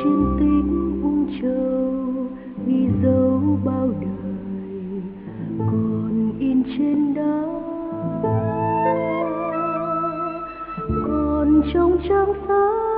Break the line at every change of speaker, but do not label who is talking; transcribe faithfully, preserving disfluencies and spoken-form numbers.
trên tích ung châu ghi dấu bao đời còn in trên đó, còn trong trang sách